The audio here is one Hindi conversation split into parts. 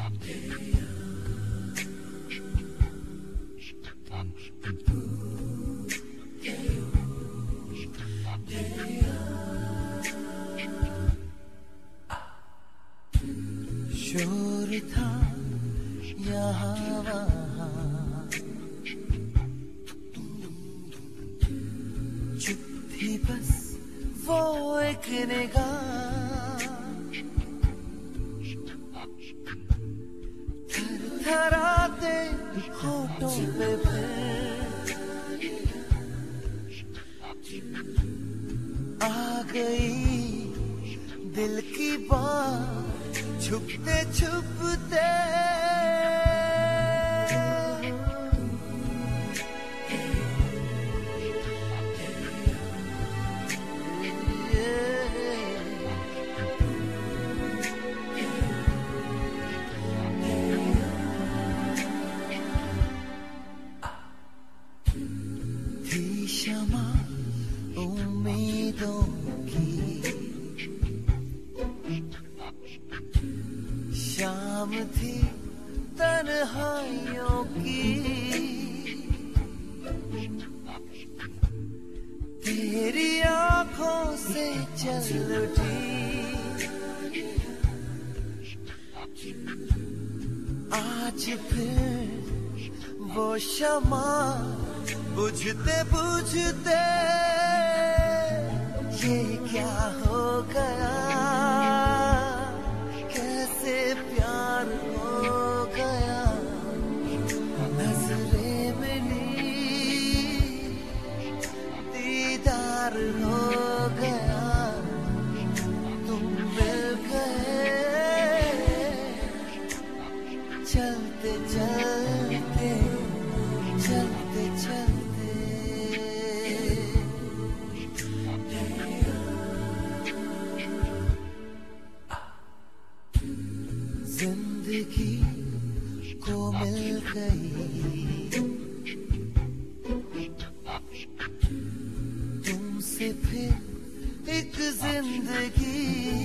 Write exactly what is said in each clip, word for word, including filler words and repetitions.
शोर था यहाँ वहाँ, चुप थी बस वो एक निगाह, थरथराते होठों पे आ गई दिल की बात, छुपते छुपते थी शमा उम्मीदों की, शाम थी तन्हाइयों की, तेरी आंखों से चल उठी आज फिर वो शमा, बुझते बुझते ये क्या हो गया, कैसे प्यार हो गया, नजरें मिली दीदार हो गया, तुम मिल गए चलते चलते चलते चलते। जिंदगी को मिल गई तुमसे फिर एक जिंदगी,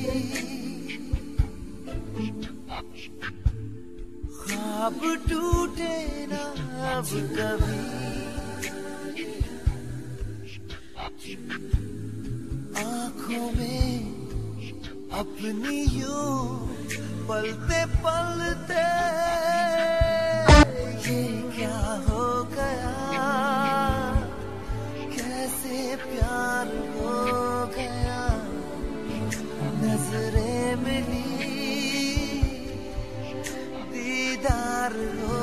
ख्वाब टूटे ना अब कभी, आंखों में अपनी यूं पलते पलते ये क्या हो गया, कैसे प्यार हो गया, नजरें मिली दीदार हो